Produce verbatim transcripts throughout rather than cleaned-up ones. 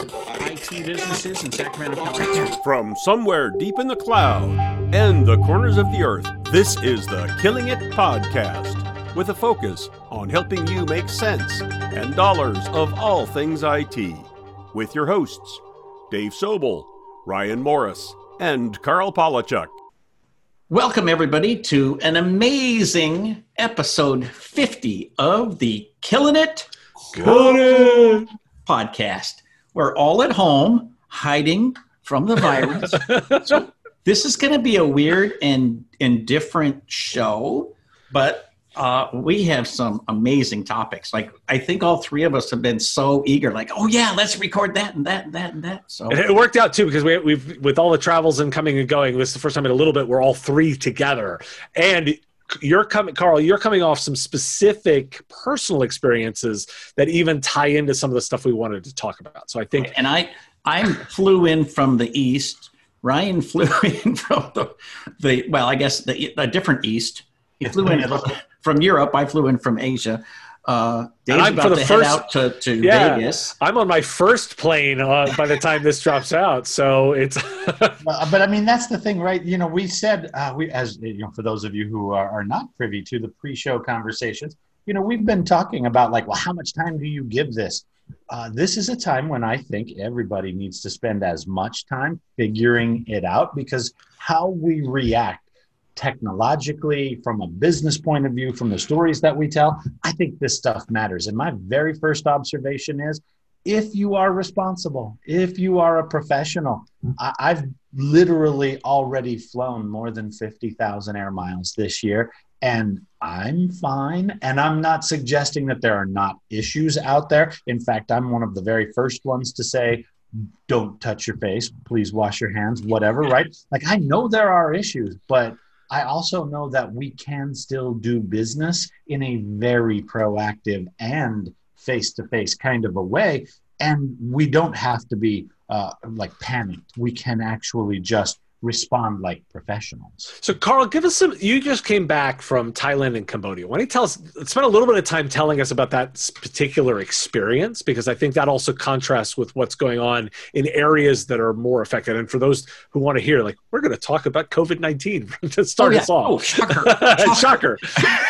I T businesses in Sacramento, California. From somewhere deep in the cloud and the corners of the earth, this is the Killing It Podcast, with a focus on helping you make sense and dollars of all things I T. With your hosts, Dave Sobel, Ryan Morris, and Carl Palachuk. Welcome, everybody, to an amazing episode fifty of the Killing It, Killing It podcast. We're all at home, hiding from the virus. So this is going to be a weird and, and different show, but uh, we have some amazing topics. Like, I think all three of us have been so eager, like, oh yeah, let's record that and that and that and that. So it worked out too, because we, we've, with all the travels and coming and going, this is the first time in a little bit we're all three together. And you're coming, Carl, you're coming off some specific personal experiences that even tie into some of the stuff we wanted to talk about. So I think, and I, I flew in from the East. Ryan flew in from the, the well, I guess the, a different East. He flew in from Europe. I flew in from Asia. Uh, Dave's I'm about for the to first, head out to, to yeah, Vegas. I'm on my first plane uh, by the time this drops out. So it's. But I mean, that's the thing, right? You know, we said, uh, we as you know, for those of you who are, are not privy to the pre-show conversations, you know, we've been talking about like, well, how much time do you give this? Uh, this is a time when I think everybody needs to spend as much time figuring it out, because how we react technologically, from a business point of view, from the stories that we tell, I think this stuff matters. And my very first observation is, if you are responsible, if you are a professional, I- I've literally already flown more than fifty thousand air miles this year, and I'm fine. And I'm not suggesting that there are not issues out there. In fact, I'm one of the very first ones to say, don't touch your face, please wash your hands, whatever, right? Like, I know there are issues, but I also know that we can still do business in a very proactive and face-to-face kind of a way. And we don't have to be uh, like panicked. We can actually just respond like professionals. So, Carl, give us some, you just came back from Thailand and Cambodia. Why don't you tell us, spend a little bit of time telling us about that particular experience, because I think that also contrasts with what's going on in areas that are more affected. And for those who want to hear, like, we're going to talk about COVID nineteen to start oh, yeah. us off. Oh, shocker. Shocker.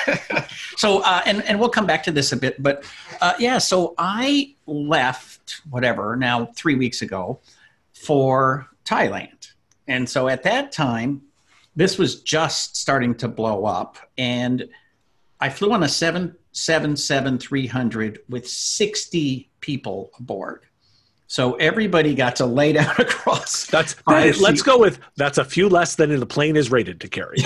so, uh, and, and we'll come back to this a bit, but uh, yeah, so I left, whatever, now three weeks ago for Thailand. And so at that time, this was just starting to blow up. And I flew on a seven seventy-seven three hundred with sixty people aboard. So everybody got to lay down across. That's hey, let's go with that's a few less than the plane is rated to carry.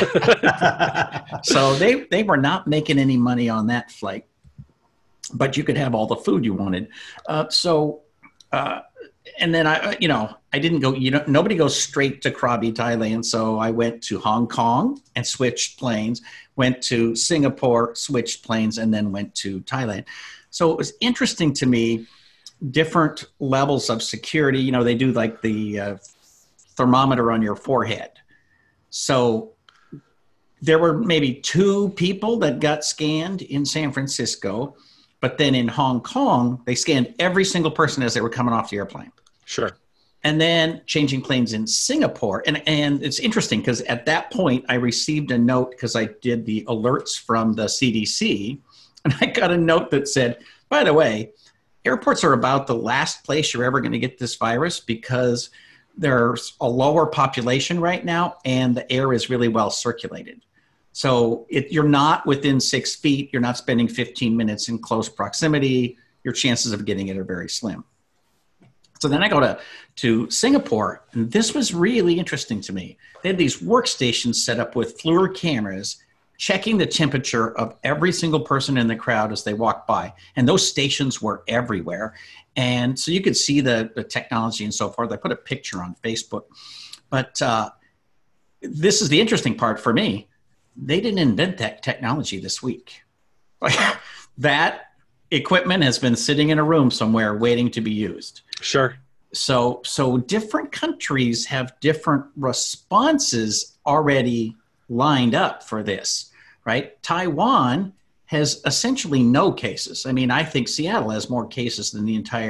So they, they were not making any money on that flight, but you could have all the food you wanted. Uh, so, uh, and then I, you know, I didn't go, you know, nobody goes straight to Krabi, Thailand. So I went to Hong Kong and switched planes, went to Singapore, switched planes, and then went to Thailand. So it was interesting to me, different levels of security. You know, they do like the uh, thermometer on your forehead. So there were maybe two people that got scanned in San Francisco, but then in Hong Kong, they scanned every single person as they were coming off the airplane. Sure. And then changing planes in Singapore. And, and it's interesting because at that point, I received a note because I did the alerts from the C D C. And I got a note that said, by the way, airports are about the last place you're ever going to get this virus because there's a lower population right now and the air is really well circulated. So it, you're not within six feet. You're not spending fifteen minutes in close proximity. Your chances of getting it are very slim. So then I go to, to Singapore, and this was really interesting to me. They had these workstations set up with FLIR cameras checking the temperature of every single person in the crowd as they walked by. And those stations were everywhere. And so you could see the, the technology and so forth. I put a picture on Facebook. But uh, this is the interesting part for me. They didn't invent that technology this week. That equipment has been sitting in a room somewhere waiting to be used. Sure. So, so different countries have different responses already lined up for this, right? Taiwan has essentially no cases. I mean, I think Seattle has more cases than the entire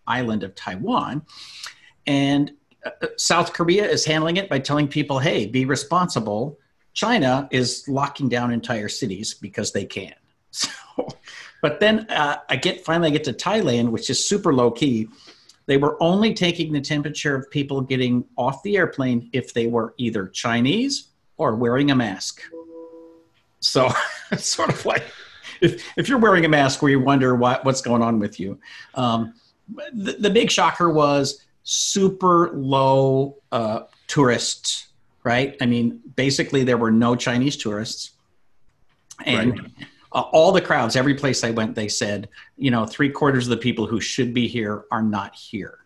island of Taiwan. And uh, South Korea is handling it by telling people, hey, be responsible. China is locking down entire cities because they can. So, but then uh, I get finally I get to Thailand, which is super low key. They were only taking the temperature of people getting off the airplane if they were either Chinese or wearing a mask. So it's sort of like if, if you're wearing a mask where you wonder what, what's going on with you. Um, the, the big shocker was super low uh, tourists, right? I mean, basically there were no Chinese tourists. And right. uh, all the crowds, every place I went, they said, you know, three quarters of the people who should be here are not here.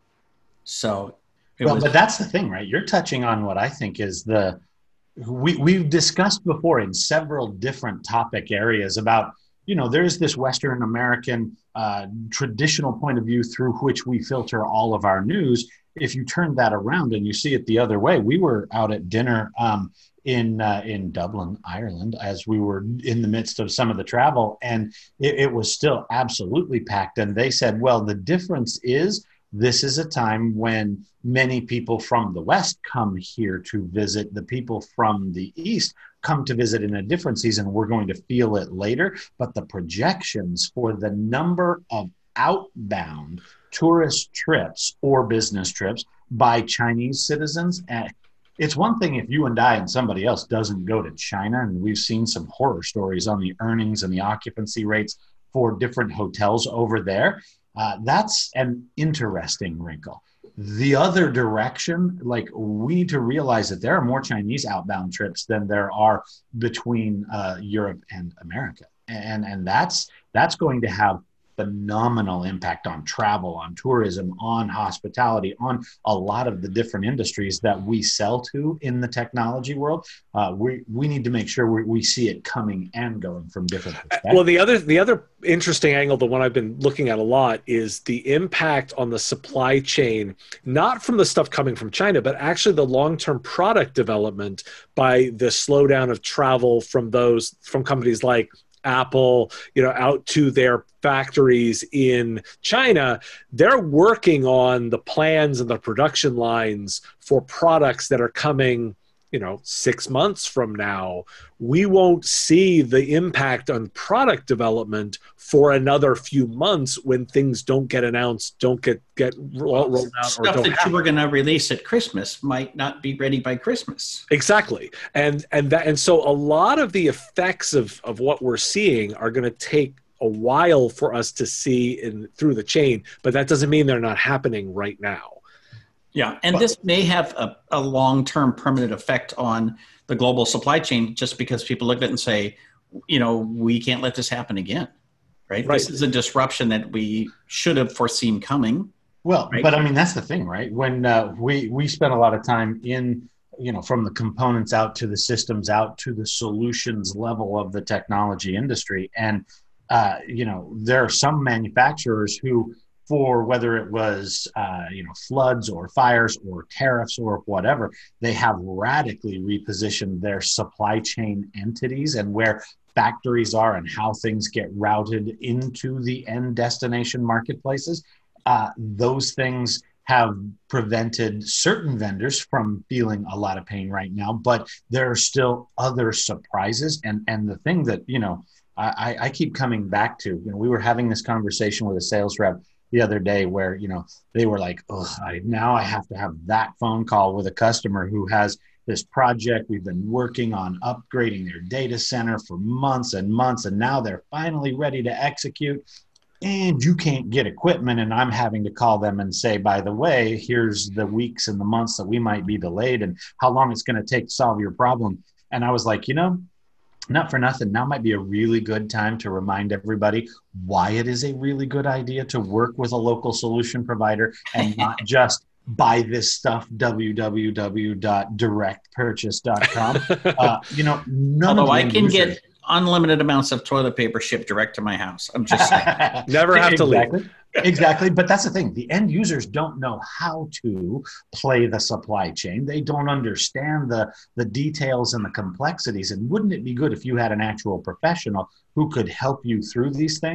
So it well, was- but that's the thing, right? You're touching on what I think is the, we, we've discussed before in several different topic areas about, you know, there's this Western American uh, traditional point of view through which we filter all of our news. If you turn that around and you see it the other way, we were out at dinner um, in uh, in Dublin, Ireland, as we were in the midst of some of the travel, and it, it was still absolutely packed. And they said, well, the difference is this is a time when many people from the West come here to visit. The people from the East come to visit in a different season. We're going to feel it later, but the projections for the number of outbound tourist trips or business trips by Chinese citizens, and it's one thing if you and I and somebody else doesn't go to China, and we've seen some horror stories on the earnings and the occupancy rates for different hotels over there. Uh, that's an interesting wrinkle. The other direction, like we need to realize that there are more Chinese outbound trips than there are between uh, Europe and America. And, and that's, that's going to have phenomenal impact on travel, on tourism, on hospitality, on a lot of the different industries that we sell to in the technology world. Uh, we we need to make sure we, we see it coming and going from different perspectives. Well, the other the other interesting angle, the one I've been looking at a lot, is the impact on the supply chain, not from the stuff coming from China, but actually the long-term product development by the slowdown of travel from those from companies like Apple, you know, out to their factories in China. They're working on the plans and the production lines for products that are coming, you know, six months from now. We won't see the impact on product development for another few months when things don't get announced, don't get, get rolled out. Stuff or don't that happen. you were going to release at Christmas might not be ready by Christmas. Exactly. And and that and so a lot of the effects of, of what we're seeing are going to take a while for us to see in through the chain, but that doesn't mean they're not happening right now. Yeah, and this may have a, a long-term permanent effect on the global supply chain just because people look at it and say, you know, we can't let this happen again, right? Right. This is a disruption that we should have foreseen coming. Well, right? but I mean, that's the thing, right? When uh, we, we spend a lot of time in, you know, from the components out to the systems out to the solutions level of the technology industry. And, uh, you know, there are some manufacturers who, for whether it was, uh, you know, floods or fires or tariffs or whatever, they have radically repositioned their supply chain entities and where factories are and how things get routed into the end destination marketplaces. Uh, those things have prevented certain vendors from feeling a lot of pain right now, but there are still other surprises. And, and the thing that, you know, I, I keep coming back to, you know, we were having this conversation with a sales rep the other day where, you know, they were like, oh, I, now I have to have that phone call with a customer who has this project. We've been working on upgrading their data center for months and months, and now they're finally ready to execute. And you can't get equipment, and I'm having to call them and say, by the way, here's the weeks and the months that we might be delayed and how long it's going to take to solve your problem. And I was like, you know, not for nothing, now might be a really good time to remind everybody why it is a really good idea to work with a local solution provider and not just buy this stuff, w w w dot direct purchase dot com. Uh, you know, none Although of I the can users- get unlimited amounts of toilet paper shipped direct to my house. I'm just saying. Never have to exactly. leave. Exactly. But that's the thing. The end users don't know how to play the supply chain. They don't understand the, the details and the complexities. And wouldn't it be good if you had an actual professional who could help you through these things?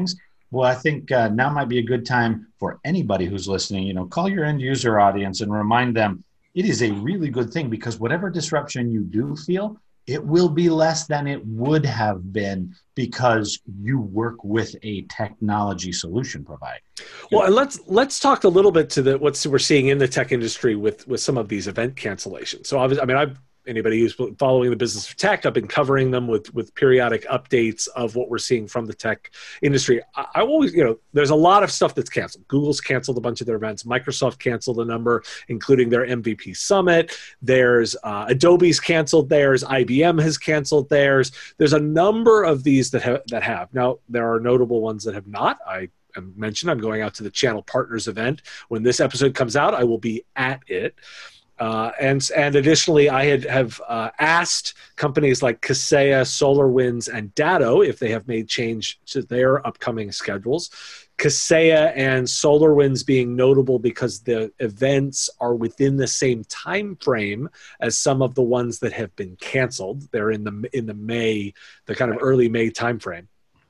Well, I think uh, now might be a good time for anybody who's listening, you know, call your end user audience and remind them it is a really good thing, because whatever disruption you do feel, it will be less than it would have been because you work with a technology solution provider. Well, and let's let's talk a little bit to the what we're seeing in the tech industry with with some of these event cancellations. So, obviously, I mean, I've anybody who's following the business of tech, I've been covering them with with periodic updates of what we're seeing from the tech industry. I, I always, you know, there's a lot of stuff that's canceled. Google's canceled a bunch of their events. Microsoft canceled a number, including their M V P Summit. There's uh, Adobe's canceled theirs. I B M has canceled theirs. There's a number of these that have, that have. Now, there are notable ones that have not. I mentioned I'm going out to the Channel Partners event. When this episode comes out, I will be at it. Uh, and and additionally, I had have uh, asked companies like Kaseya, SolarWinds, and Datto if they have made change to their upcoming schedules. Kaseya and SolarWinds being notable because the events are within the same time frame as some of the ones that have been canceled. They're in the in the May, the kind of early May time frame.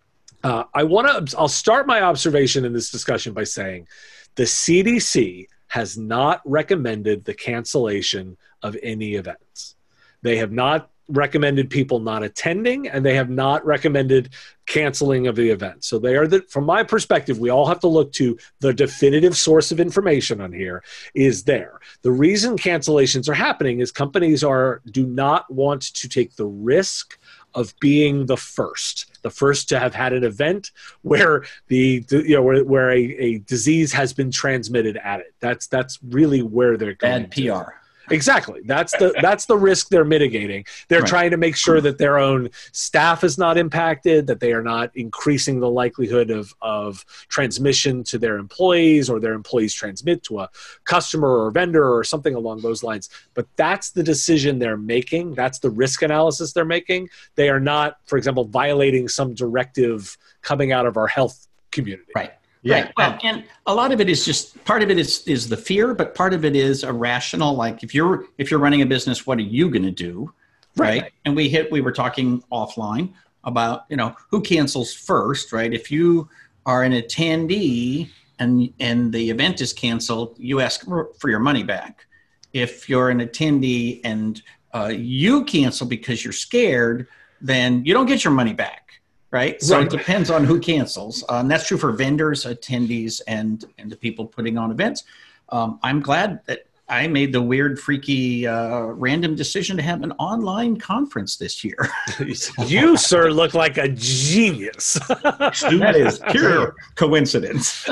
Uh, I want to. I'll start my observation in this discussion by saying the C D C has not recommended the cancellation of any events. They have not recommended people not attending, and they have not recommended canceling of the event. So they are the, from my perspective, we all have to look to the definitive source of information on here is there. The reason cancellations are happening is companies are do not want to take the risk of being the first, the first to have had an event where the, you know, where, where a, a disease has been transmitted at it. That's, that's really where they're going. Bad P R. To. Exactly. That's the, that's the risk they're mitigating. They're right. trying to make sure that their own staff is not impacted, that they are not increasing the likelihood of, of transmission to their employees, or their employees transmit to a customer or vendor or something along those lines. But that's the decision they're making. That's the risk analysis they're making. They are not, for example, violating some directive coming out of our health community. Right. Yeah. Right. Well, and a lot of it is just part of it is is the fear, but part of it is irrational. Like if you're if you're running a business, what are you going to do? Right. right. And we hit we were talking offline about, you know, who cancels first, right? If you are an attendee and and the event is canceled, you ask for your money back. If you're an attendee and uh, you cancel because you're scared, then you don't get your money back. Right. So right. It depends on who cancels. Um, that's true for vendors, attendees, and, and the people putting on events. Um, I'm glad that I made the weird, freaky, uh, random decision to have an online conference this year. You, sir, look like a genius. That is pure coincidence.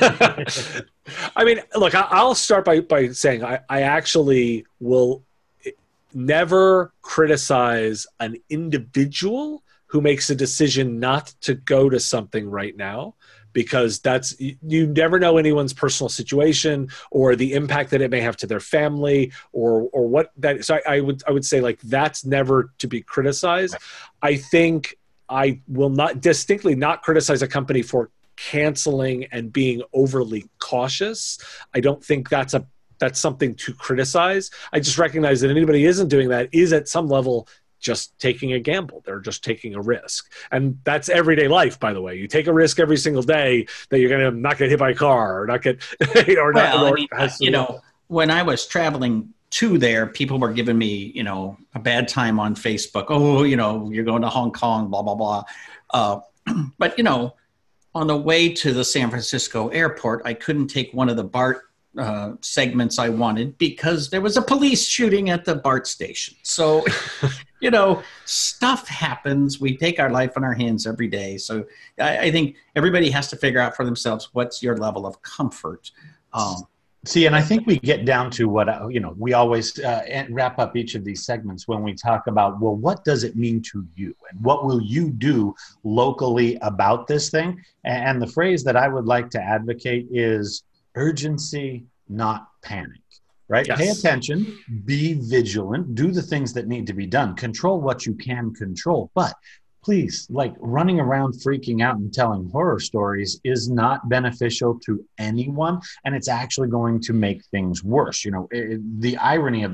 I mean, look, I'll start by, by saying I, I actually will never criticize an individual who makes a decision not to go to something right now, because that's, you never know anyone's personal situation or the impact that it may have to their family or or what that. So I, I would I would say like that's never to be criticized. I think I will not distinctly not criticize a company for canceling and being overly cautious. I don't think that's a that's something to criticize. I just recognize that anybody who isn't doing that is at some level just taking a gamble. They're just taking a risk. And that's everyday life, by the way. You take a risk every single day that you're going to not get hit by a car or not get, or well, not, or I mean, you know, when I was traveling to there, people were giving me, you know, a bad time on Facebook. Oh, you know, you're going to Hong Kong, blah, blah, blah. Uh, but, you know, on the way to the San Francisco airport, I couldn't take one of the BART uh, segments I wanted because there was a police shooting at the BART station. So, you know, stuff happens. We take our life in our hands every day. So I, I think everybody has to figure out for themselves, what's your level of comfort? Um, See, and I think we get down to what, uh, you know, we always uh, wrap up each of these segments when we talk about, well, what does it mean to you? And what will you do locally about this thing? And the phrase that I would like to advocate is urgency, not panic, right? Yes. Pay attention, be vigilant, do the things that need to be done, control what you can control. But please, like running around freaking out and telling horror stories is not beneficial to anyone. And it's actually going to make things worse. You know, it, the irony of this,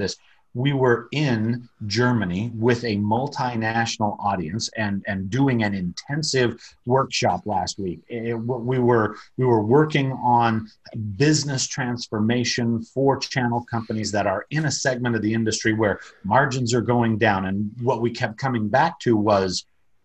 we were in Germany with a multinational audience and, and doing an intensive workshop last week. It, we were we were working on business transformation for channel companies that are in a segment of the industry where margins are going down. And what we kept coming back to was,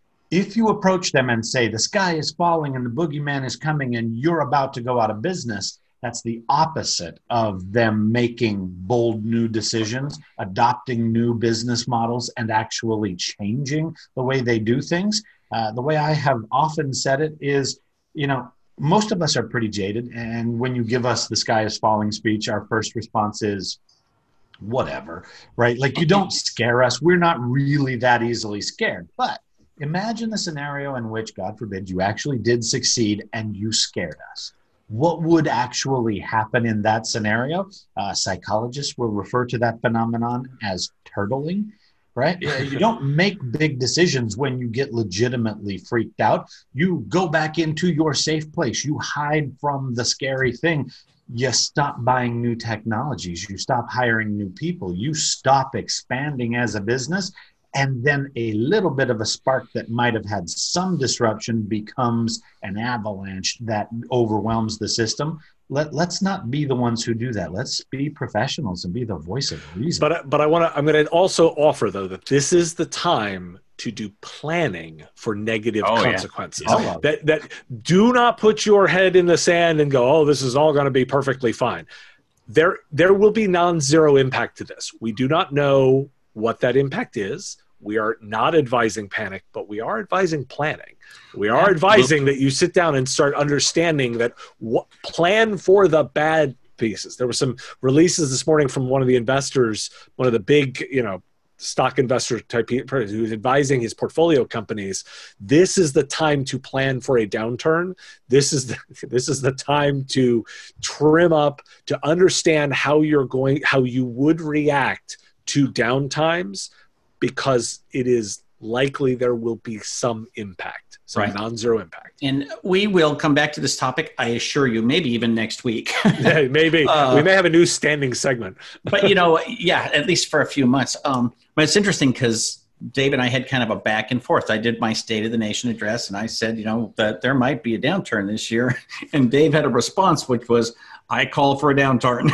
if you approach them and say, the sky is falling and the boogeyman is coming and you're about to go out of business, that's the opposite of them making bold new decisions, adopting new business models, and actually changing the way they do things. Uh, the way I have often said it is, you know, most of us are pretty jaded. And when you give us the sky is falling speech, our first response is, whatever, right? Like, you don't scare us. We're not really that easily scared. But imagine the scenario in which, God forbid, you actually did succeed and you scared us. What would actually happen in that scenario? Uh, psychologists will refer to that phenomenon as turtling, right? You don't make big decisions when you get legitimately freaked out. You go back into your safe place. You hide from the scary thing. You stop buying new technologies. You stop hiring new people. You stop expanding as a business. And then a little bit of a spark that might have had some disruption becomes an avalanche that overwhelms the system. Let, let's not be the ones who do that. Let's be professionals and be the voice of reason. But, but I want to, I'm going to also offer, though, that this is the time to do planning for negative oh, consequences. Yeah. Oh, that, that do not put your head in the sand and go, oh, this is all going to be perfectly fine. There, there will be non-zero impact to this. We do not know what that impact is. We are not advising panic, but we are advising planning. We are advising that you sit down and start understanding that what, plan for the bad pieces. There were some releases this morning from one of the investors, one of the big, you know, stock investor type who's advising his portfolio companies. This is the time to plan for a downturn. This is the, this is the time to trim up, to understand how you're going, how you would react to downtimes, because it is likely there will be some impact, some right. non-zero impact. And we will come back to this topic, I assure you, maybe even next week. Yeah, maybe. Uh, we may have a new standing segment. But, you know, yeah, at least for a few months. Um, but it's interesting because Dave and I had kind of a back and forth. I did my State of the Nation address, and I said, you know, that there might be a downturn this year. And Dave had a response, which was, I call for a downturn.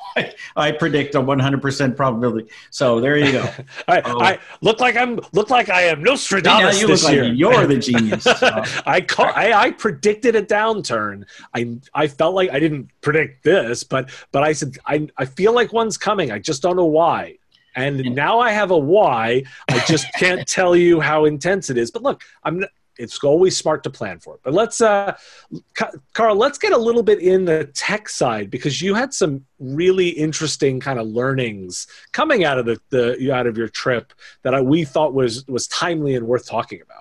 I predict a one hundred percent probability. So there you go. I, oh. I look like I'm look like I am Nostradamus you this look year. Like you're the genius. So. I, call, I I predicted a downturn. I I felt like I didn't predict this, but but I said I I feel like one's coming. I just don't know why. And now I have a why. I just can't tell you how intense it is. But look, I'm. It's always smart to plan for it. But let's, uh, Carl, let's get a little bit in the tech side, because you had some really interesting kind of learnings coming out of the, the out of your trip that I, we thought was was timely and worth talking about.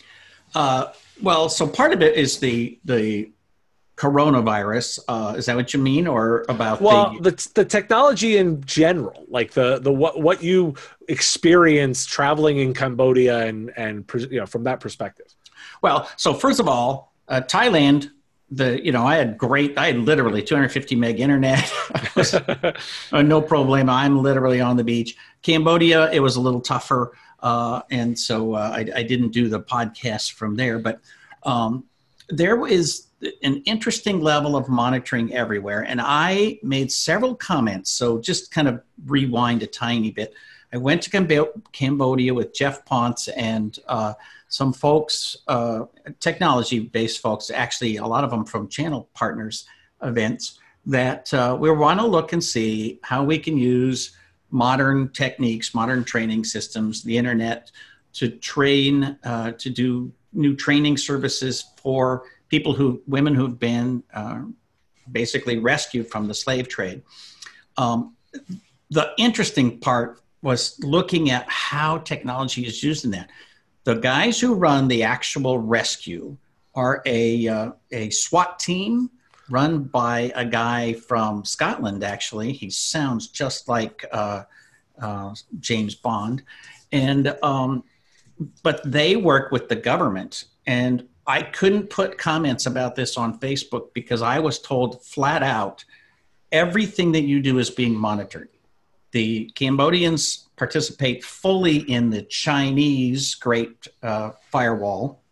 Uh, well, so part of it is the the coronavirus. Uh, is that what you mean, or about well, the the the technology in general, like the the what what you experienced traveling in Cambodia and and you know from that perspective? Well, so first of all, uh, Thailand, the you know I had great, I had literally two hundred fifty meg internet, was, uh, no problema. I'm literally on the beach. Cambodia, it was a little tougher, uh, and so uh, I, I didn't do the podcast from there. But um, there is an interesting level of monitoring everywhere, and I made several comments. So just kind of rewind a tiny bit. I went to Camb- Cambodia with Jeff Ponce and uh, some folks, uh, technology-based folks, actually a lot of them from channel partners events, that uh, we want to look and see how we can use modern techniques, modern training systems, the internet, to train, uh, to do new training services for people who, women who've been uh, basically rescued from the slave trade. Um, the interesting part was looking at how technology is used in that. The guys who run the actual rescue are a, uh, a SWAT team run by a guy from Scotland, actually. He sounds just like uh, uh, James Bond. And, um, but they work with the government. And I couldn't put comments about this on Facebook because I was told flat out, everything that you do is being monitored. The Cambodians participate fully in the Chinese Great uh, Firewall,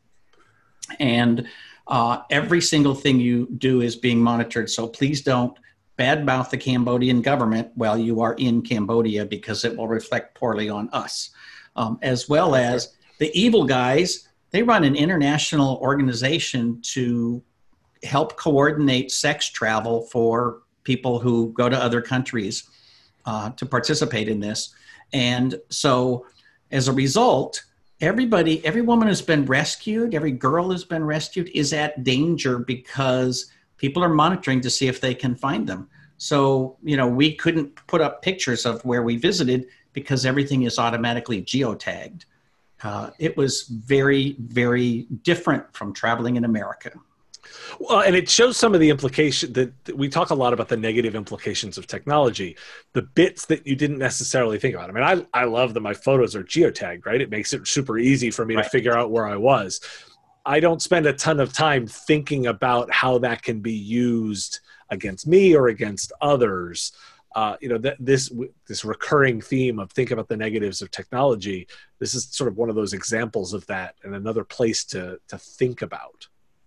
and uh, every single thing you do is being monitored. So please don't badmouth the Cambodian government while you are in Cambodia, because it will reflect poorly on us. Um, as well as the evil guys, they run an international organization to help coordinate sex travel for people who go to other countries uh, to participate in this. And so as a result, everybody, every woman who's been rescued, every girl who's been rescued is at danger because people are monitoring to see if they can find them. So, you know, we couldn't put up pictures of where we visited because everything is automatically geotagged. Uh, it was very, very different from traveling in America. Well, and it shows some of the implication that, that we talk a lot about the negative implications of technology, the bits that you didn't necessarily think about. I mean, I, I love that my photos are geotagged, right? It makes it super easy for me right. to figure out where I was. I don't spend a ton of time thinking about how that can be used against me or against others. Uh, you know, that this this recurring theme of think about the negatives of technology. This is sort of one of those examples of that, and another place to to think about.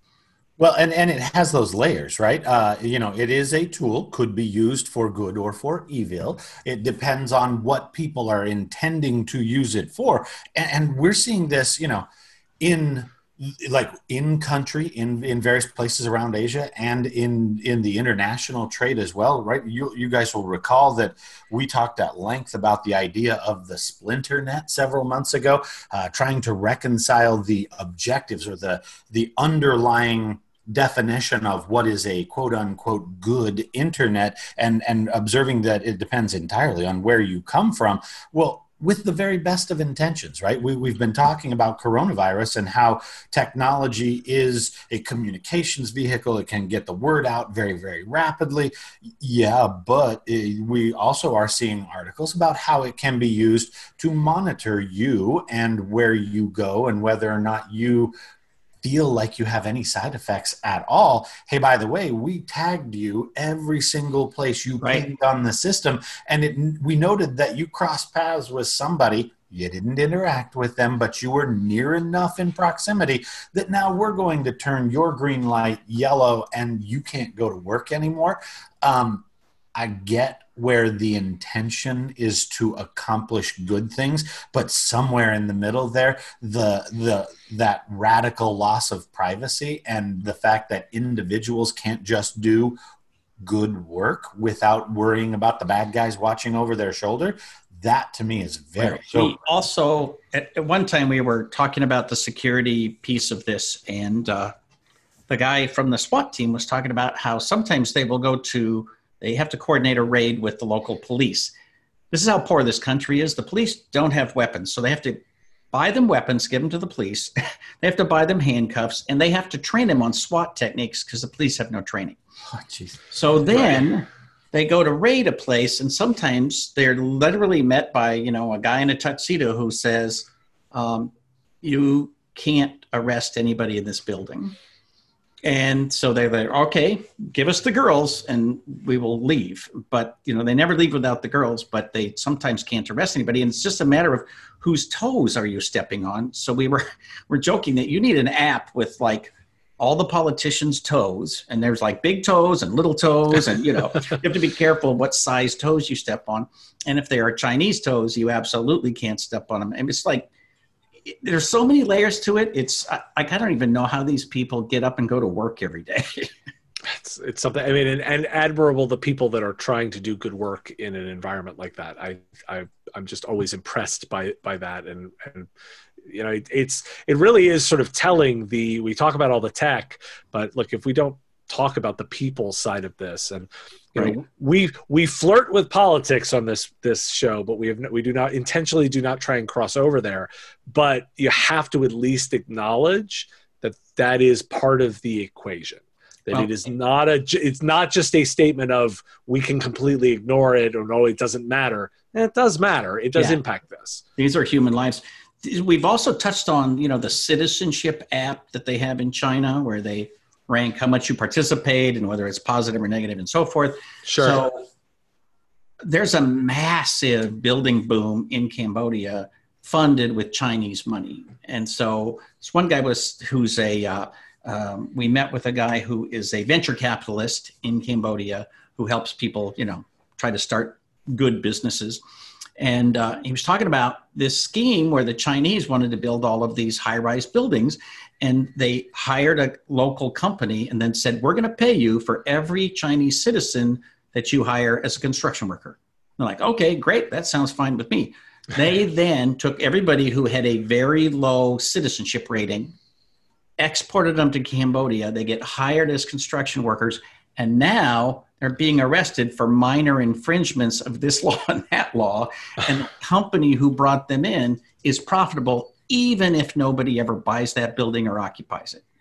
Well, and, and it has those layers, right? Uh, you know, it is a tool, could be used for good or for evil. It depends on what people are intending to use it for. And, and we're seeing this, you know, in like in country, in, in various places around Asia, and in, in the international trade as well, right? You, you guys will recall that we talked at length about the idea of the splinter net several months ago, uh, trying to reconcile the objectives or the, the underlying definition of what is a quote unquote good internet, and, and observing that it depends entirely on where you come from. Well, with the very best of intentions, right? We, we've been talking about coronavirus and how technology is a communications vehicle. It can get the word out very, very rapidly. Yeah, but it, we also are seeing articles about how it can be used to monitor you and where you go and whether or not you feel like you have any side effects at all. Hey, by the way, we tagged you every single place you right. pinged on the system. And it, we noted that you crossed paths with somebody. You didn't interact with them, but you were near enough in proximity that now we're going to turn your green light yellow and you can't go to work anymore. Um, I get where the intention is to accomplish good things, but somewhere in the middle there, the the that radical loss of privacy and the fact that individuals can't just do good work without worrying about the bad guys watching over their shoulder, that to me is very right. so. We also, at, at one time we were talking about the security piece of this, and uh, the guy from the SWAT team was talking about how sometimes they will go to They have to coordinate a raid with the local police. This is how poor this country is. The police don't have weapons, so they have to buy them weapons, give them to the police. They have to buy them handcuffs, and they have to train them on SWAT techniques because the police have no training. Oh, geez. So then right. they go to raid a place, and sometimes they're literally met by, you know, a guy in a tuxedo who says, um, you can't arrest anybody in this building. And so they're like, okay, give us the girls and we will leave. But, you know, they never leave without the girls, but they sometimes can't arrest anybody. And it's just a matter of whose toes are you stepping on. So we were, we're joking that you need an app with like all the politicians' toes, and there's like big toes and little toes. And, you know, you have to be careful of what size toes you step on. And if they are Chinese toes, you absolutely can't step on them. And it's like, there's so many layers to it. It's I, I don't even know how these people get up and go to work every day. it's, it's something. I mean, and, and admirable the people that are trying to do good work in an environment like that. I, I I'm just always impressed by by that, and and you know, it, it's it really is sort of telling. The we talk about all the tech, but look, if we don't talk about the people side of this, and you right. know, we we flirt with politics on this this show, but we have we do not intentionally do not try and cross over there. But you have to at least acknowledge that that is part of the equation. That well, it is not a it's not just a statement of we can completely ignore it or no, it doesn't matter. And it does matter. It does yeah. impact this. These are human lives. We've also touched on, you know, the citizenship app that they have in China, where they rank how much you participate and whether it's positive or negative and so forth. Sure. So there's a massive building boom in Cambodia funded with Chinese money. And so this one guy was, who's a, uh, um, we met with a guy who is a venture capitalist in Cambodia who helps people, you know, try to start good businesses. And uh, he was talking about this scheme where the Chinese wanted to build all of these high-rise buildings, and they hired a local company and then said, we're going to pay you for every Chinese citizen that you hire as a construction worker. They're like, okay, great. That sounds fine with me. They then took everybody who had a very low citizenship rating, exported them to Cambodia. They get hired as construction workers, and now they're being arrested for minor infringements of this law and that law. And the company who brought them in is profitable, even if nobody ever buys that building or occupies it.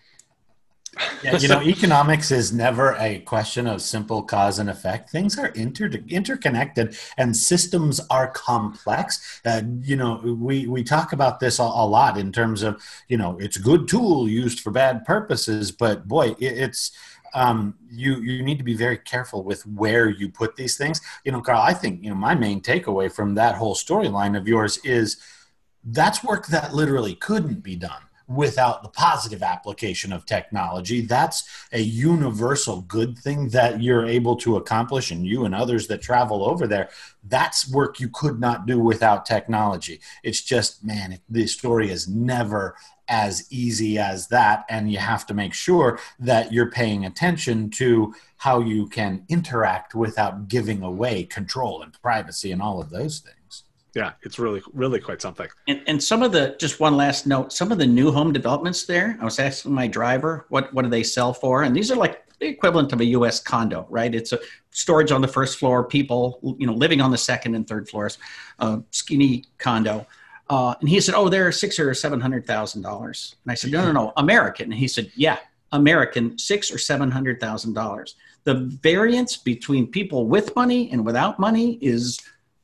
Yeah, you know, economics is never a question of simple cause and effect. Things are inter- interconnected and systems are complex. Uh, you know, we, we talk about this a, a lot in terms of, you know, it's a good tool used for bad purposes, but boy, it, it's, um, you, you need to be very careful with where you put these things. You know, Carl, I think, you know, my main takeaway from that whole storyline of yours is that's work that literally couldn't be done without the positive application of technology. That's a universal good thing that you're able to accomplish, and you and others that travel over there, that's work you could not do without technology. It's just, man, it, the story is never as easy as that, and you have to make sure that you're paying attention to how you can interact without giving away control and privacy and all of those things. Yeah, it's really, really quite something. And, and some of the, just one last note, some of the new home developments there, I was asking my driver, what, what do they sell for? And these are like the equivalent of a U S condo, right? It's a storage on the first floor, people, you know, living on the second and third floors, uh, skinny condo. Uh, and he said, oh, they're six or seven hundred thousand dollars. And I said, no, no, no, American. And he said, yeah, American, six or seven hundred thousand dollars. The variance between people with money and without money is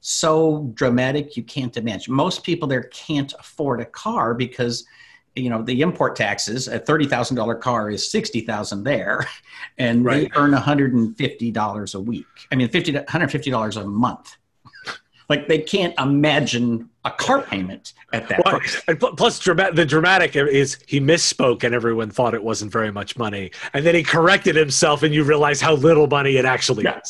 so dramatic you can't imagine. Most people there can't afford a car because, you know, the import taxes, a thirty thousand dollars car is sixty thousand dollars there, and right. They earn one hundred fifty dollars a week. I mean, fifty, one hundred fifty dollars a month. Like, they can't imagine a car payment at that well, price. And plus, drama- the dramatic is he misspoke and everyone thought it wasn't very much money. And then he corrected himself and you realize how little money it actually yeah.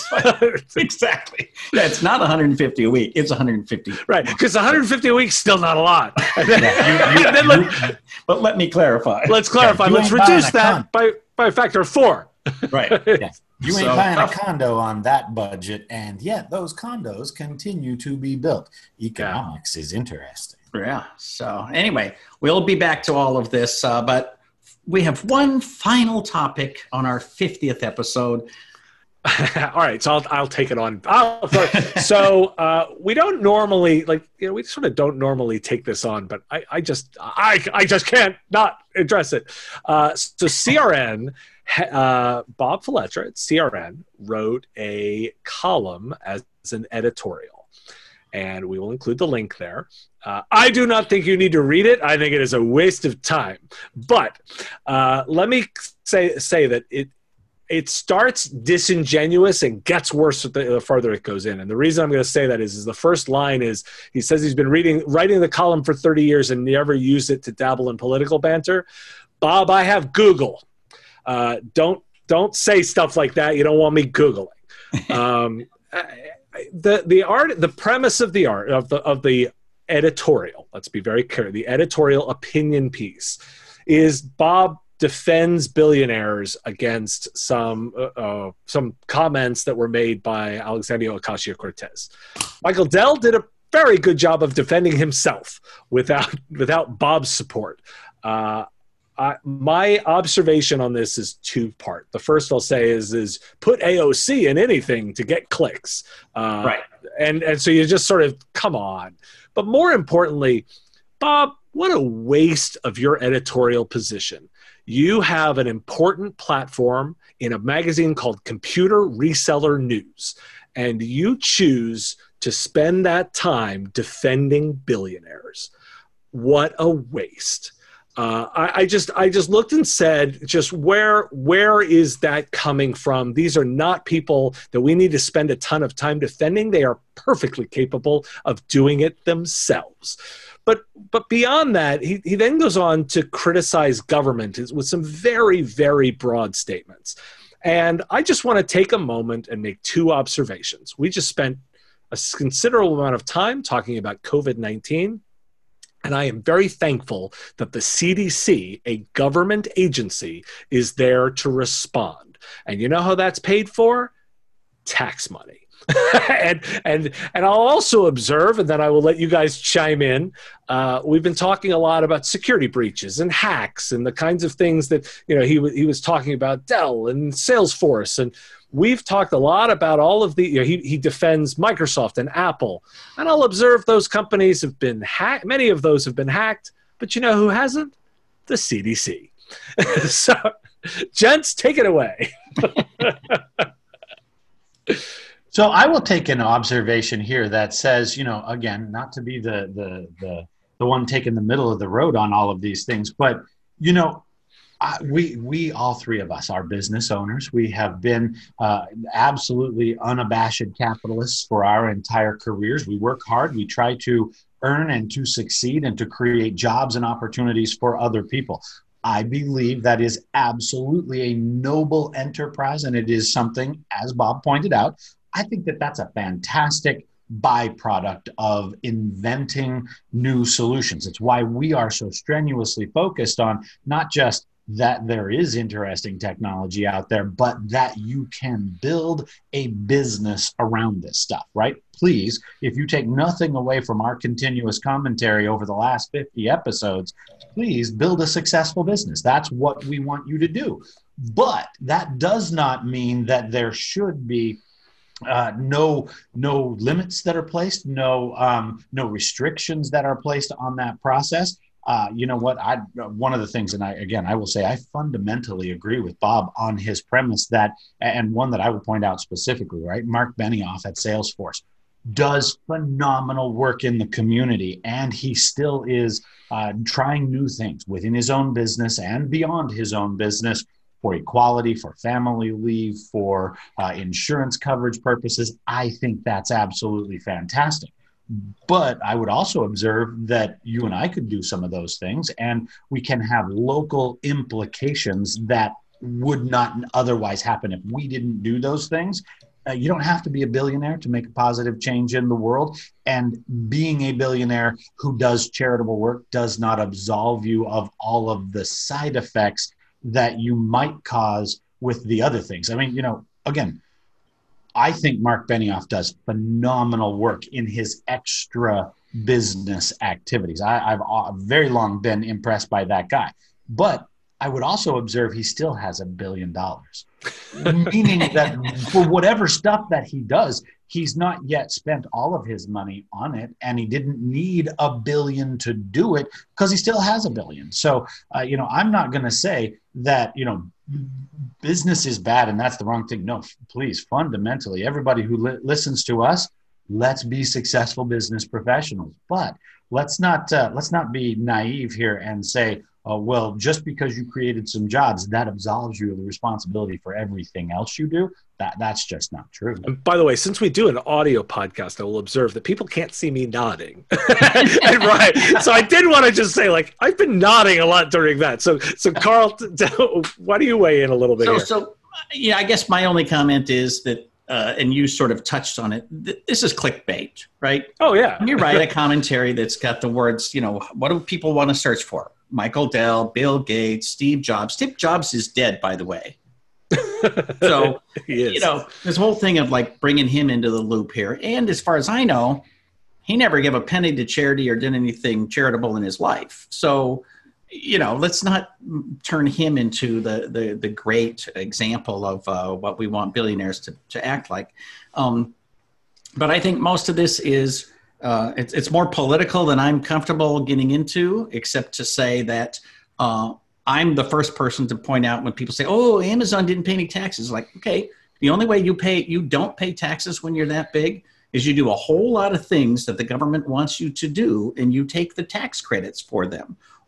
is. Exactly. Yeah, it's not one hundred fifty a week. It's one hundred fifty. Right, because one hundred fifty a week is still not a lot. Then, yeah, you, you, then let, but let me clarify. Let's clarify. Yeah, let's reduce that by, by a factor of four. Right. Yeah. You ain't so, buying a uh, condo on that budget, and yet those condos continue to be built. Economics yeah. is interesting. Yeah. So anyway, we'll be back to all of this, uh, but we have one final topic on our fiftieth episode. All right, so I'll, I'll take it on. I'll, so uh, we don't normally, like, you know, we sort of don't normally take this on, but I, I just, I, I just can't not address it. Uh, so C R N, uh, Bob Fletcher at C R N wrote a column as an editorial, and we will include the link there. Uh, I do not think you need to read it. I think it is a waste of time. But uh, let me say say that it. It starts disingenuous and gets worse the farther it goes in. And the reason I'm going to say that is, is the first line is, he says he's been reading, writing the column for thirty years and never used it to dabble in political banter. Bob, I have Google. Uh, don't, don't say stuff like that. You don't want me Googling. Um, the, the art, the premise of the art of the, of the editorial, let's be very clear. The editorial opinion piece is Bob defends billionaires against some uh, uh, some comments that were made by Alexandria Ocasio-Cortez. Michael Dell did a very good job of defending himself without without Bob's support. Uh, I, my observation on this is two-part. The first I'll say is is put A O C in anything to get clicks, uh, right? And and so you just sort of come on. But more importantly, Bob, what a waste of your editorial position. You have an important platform in a magazine called Computer Reseller News, and you choose to spend that time defending billionaires. What a waste. Uh, I, I just I just looked and said, just where where is that coming from? These are not people that we need to spend a ton of time defending. They are perfectly capable of doing it themselves. But but beyond that, he, he then goes on to criticize government with some very, very broad statements. And I just want to take a moment and make two observations. We just spent a considerable amount of time talking about COVID nineteen. And I am very thankful that the C D C, a government agency, is there to respond. And you know how that's paid for? Tax money. and and and I'll also observe, and then I will let you guys chime in. Uh, we've been talking a lot about security breaches and hacks and the kinds of things that, you know, he w- he was talking about Dell and Salesforce, and we've talked a lot about all of the. You know, he he defends Microsoft and Apple, and I'll observe those companies have been hacked. Many of those have been hacked, but you know who hasn't? The C D C. So, gents, take it away. So I will take an observation here that says, you know, again, not to be the the the the one taking the middle of the road on all of these things, but you know, I, we we all three of us are business owners. We have been uh, absolutely unabashed capitalists for our entire careers. We work hard. We try to earn and to succeed and to create jobs and opportunities for other people. I believe that is absolutely a noble enterprise, and it is something, as Bob pointed out, I think that that's a fantastic byproduct of inventing new solutions. It's why we are so strenuously focused on not just that there is interesting technology out there, but that you can build a business around this stuff, right? Please, if you take nothing away from our continuous commentary over the last fifty episodes, please build a successful business. That's what we want you to do. But that does not mean that there should be Uh, no, no limits that are placed, no, um, no restrictions that are placed on that process. Uh, you know what? I one of the things, and I again, I will say, I fundamentally agree with Bob on his premise that, and one that I will point out specifically, right? Mark Benioff at Salesforce does phenomenal work in the community, and he still is uh, trying new things within his own business and beyond his own business, for equality, for family leave, for uh, insurance coverage purposes. I think that's absolutely fantastic. But I would also observe that you and I could do some of those things, and we can have local implications that would not otherwise happen if we didn't do those things. Uh, you don't have to be a billionaire to make a positive change in the world. And being a billionaire who does charitable work does not absolve you of all of the side effects that you might cause with the other things. I mean, you know, again, I think Mark Benioff does phenomenal work in his extra business activities. I, I've uh, very long been impressed by that guy. But I would also observe he still has a billion dollars, meaning that for whatever stuff that he does, he's not yet spent all of his money on it, and he didn't need a billion to do it because he still has a billion. So, uh, you know, I'm not going to say that, you know, business is bad and that's the wrong thing. No, please, fundamentally, everybody who li- listens to us, let's be successful business professionals. But let's not uh, let's not be naive here and say, Uh, well, just because you created some jobs, that absolves you of the responsibility for everything else you do. That That's just not true. And by the way, since we do an audio podcast, I will observe that people can't see me nodding. And right. So I did want to just say, like, I've been nodding a lot during that. So, so Carl, why do you weigh in a little bit so, here? So, yeah, I guess my only comment is that, uh, and you sort of touched on it, th- this is clickbait, right? Oh, yeah. When you write a commentary that's got the words, you know, what do people want to search for? Michael Dell, Bill Gates, Steve Jobs. Steve Jobs is dead, by the way. So, you know, this whole thing of like bringing him into the loop here. And as far as I know, he never gave a penny to charity or did anything charitable in his life. So, you know, let's not turn him into the the, the great example of uh, what we want billionaires to, to act like. Um, but I think most of this is Uh, it's, it's more political than I'm comfortable getting into, except to say that uh, I'm the first person to point out when people say, oh, Amazon didn't pay any taxes. Like, okay, the only way you pay, you don't pay taxes when you're that big is you do a whole lot of things that the government wants you to do, and you take the tax credits for them.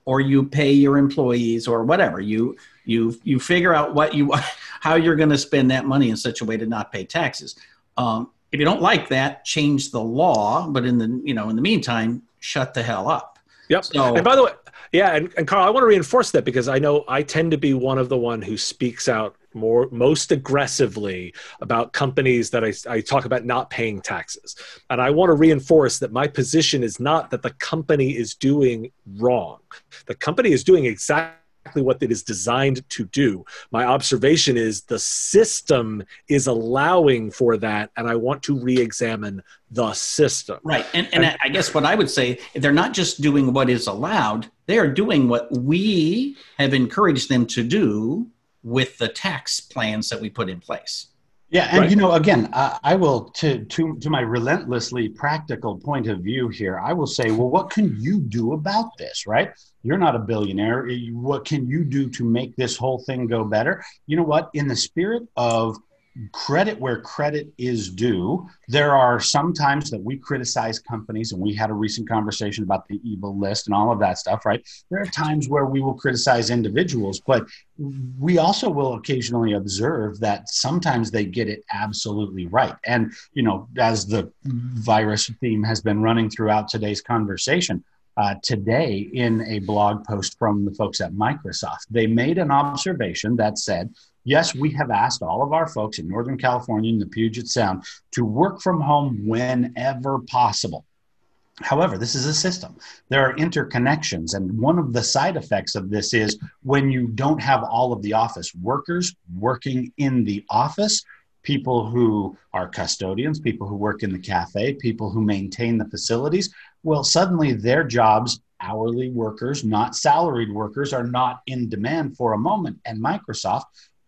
or you pay your employees or whatever. You you you figure out what you how you're going to spend that money in such a way to not pay taxes. Um, if you don't like that, change the law. But in the you know in the meantime, shut the hell up. Yep. So, and by the way, yeah, and, and Carl, I want to reinforce that because I know I tend to be one of the one who speaks out more most aggressively about companies that I, I talk about not paying taxes. And I want to reinforce that my position is not that the company is doing wrong. The company is doing exactly what it is designed to do. My observation is the system is allowing for that, and I want to re-examine the system. Right. And, and, and I guess what I would say, they're not just doing what is allowed, they are doing what we have encouraged them to do with the tax plans that we put in place. Yeah, and right. you know, again, uh, I will to to to my relentlessly practical point of view here. I will say, well, what can you do about this? Right? You're not a billionaire. What can you do to make this whole thing go better? You know what? In the spirit of credit where credit is due, there are some times that we criticize companies, and we had a recent conversation about the evil list and all of that stuff, right? There are times where we will criticize individuals, but we also will occasionally observe that sometimes they get it absolutely right. And, you know, as the virus theme has been running throughout today's conversation, Uh, today in a blog post from the folks at Microsoft, they made an observation that said, yes, we have asked all of our folks in Northern California and the Puget Sound to work from home whenever possible. However, this is a system. There are interconnections, and one of the side effects of this is when you don't have all of the office workers working in the office, people who are custodians, people who work in the cafe, people who maintain the facilities, well, suddenly their jobs, hourly workers, not salaried workers, are not in demand for a moment. And Microsoft,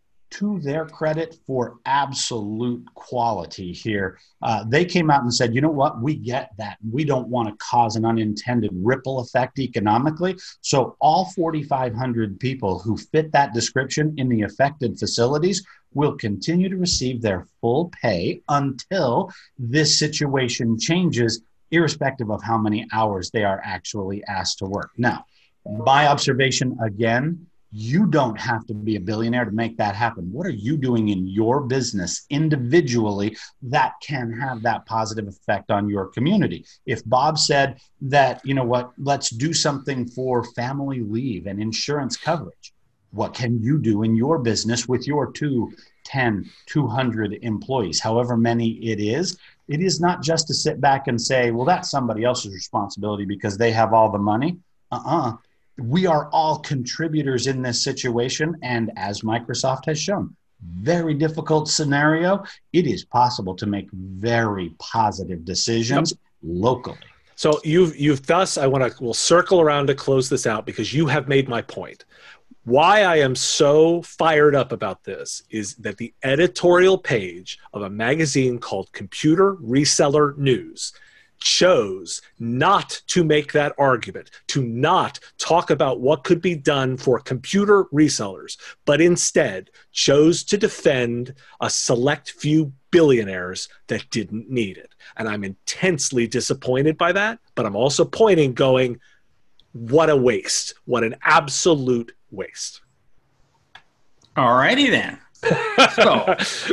to their credit for absolute quality here, uh, they came out and said, you know what, we get that. We don't want to cause an unintended ripple effect economically. So all forty-five hundred people who fit that description in the affected facilities will continue to receive their full pay until this situation changes, irrespective of how many hours they are actually asked to work. Now, my observation again, you don't have to be a billionaire to make that happen. What are you doing in your business individually that can have that positive effect on your community? If Bob said that, you know what, let's do something for family leave and insurance coverage, what can you do in your business with your two, ten, two hundred employees, however many it is? It is not just to sit back and say, well, that's somebody else's responsibility because they have all the money. Uh-uh. We are all contributors in this situation. And as Microsoft has shown, very difficult scenario, it is possible to make very positive decisions yep. locally. So you've, you've thus, I want to, we'll circle around to close this out because you have made my point. Why I am so fired up about this is that the editorial page of a magazine called Computer Reseller News chose not to make that argument, to not talk about what could be done for computer resellers, but instead chose to defend a select few billionaires that didn't need it. And I'm intensely disappointed by that, but I'm also pointing going, what a waste. What an absolute waste. All righty then. So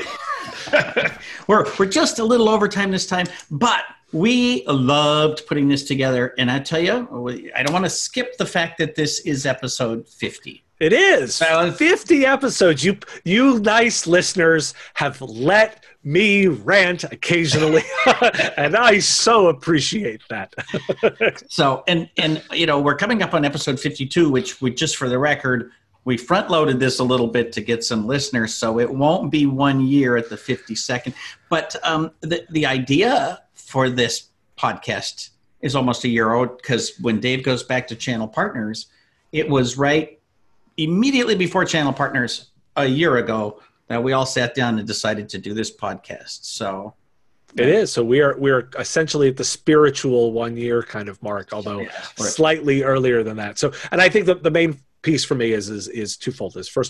we're, we're just a little over time this time, but we loved putting this together. And I tell you, I don't want to skip the fact that this is episode fifty. It is. fifty episodes. You, you nice listeners have let me rant occasionally, and I so appreciate that. So, and, and, you know, we're coming up on episode fifty-two, which we, just for the record, we front loaded this a little bit to get some listeners. So it won't be one year at the fifty-second, but um, the, the idea for this podcast is almost a year old, because when Dave goes back to Channel Partners, it was right immediately before Channel Partners a year ago that we all sat down and decided to do this podcast. So it is. So we are, we're essentially at the spiritual one year kind of mark, although yeah, slightly earlier than that. So, and I think that the main piece for me is, is, is twofold. Is first off,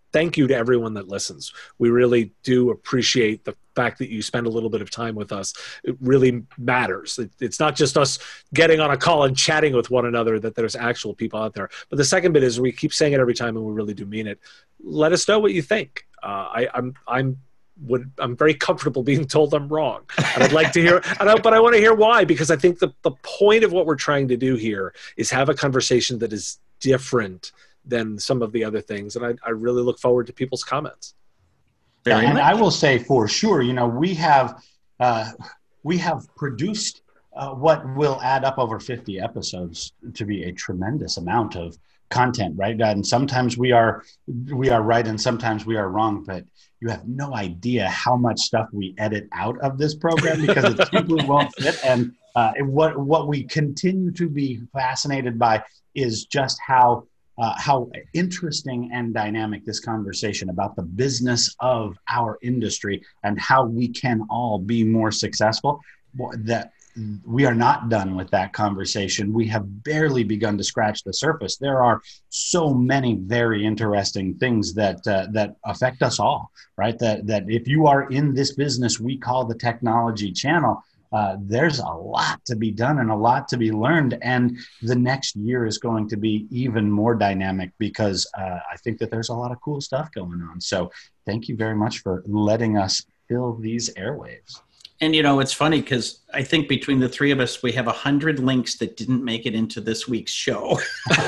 thank you to everyone that listens. We really do appreciate the fact that you spend a little bit of time with us. It really matters. It, it's not just us getting on a call and chatting with one another, that there's actual people out there. But the second bit is, we keep saying it every time, and we really do mean it. Let us know what you think. Uh, I, I'm, I'm, would, I'm very comfortable being told I'm wrong. And I'd like to hear, and I, but I want to hear why, because I think the, the point of what we're trying to do here is have a conversation that is different than some of the other things. And I, I really look forward to people's comments. Yeah, and I will say for sure, you know, we have uh, we have produced uh, what will add up over fifty episodes to be a tremendous amount of content, right? And sometimes we are we are right, and sometimes we are wrong. But you have no idea how much stuff we edit out of this program because it simply won't fit. And uh, what what we continue to be fascinated by is just how. Uh, how interesting and dynamic this conversation about the business of our industry and how we can all be more successful. That we are not done with that conversation. We have barely begun to scratch the surface. There are so many very interesting things that uh, that affect us all, right? That that if you are in this business we call the technology channel, Uh, there's a lot to be done and a lot to be learned. And the next year is going to be even more dynamic because uh, I think that there's a lot of cool stuff going on. So thank you very much for letting us fill these airwaves. And, you know, it's funny because I think between the three of us, we have a hundred links that didn't make it into this week's show.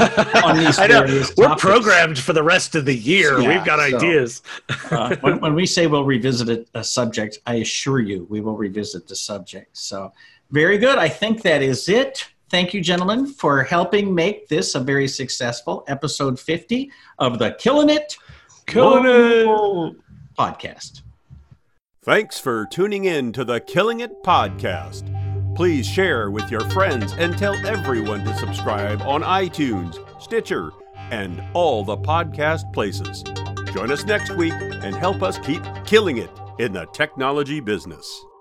on these I know. We're topics. Programmed for the rest of the year. Yeah, We've got so, ideas. uh, when, when we say we'll revisit a, a subject, I assure you we will revisit the subject. So very good. I think that is it. Thank you, gentlemen, for helping make this a very successful episode fifty of the Killing It, Killing It podcast. Thanks for tuning in to the Killing It podcast. Please share with your friends and tell everyone to subscribe on iTunes, Stitcher, and all the podcast places. Join us next week and help us keep killing it in the technology business.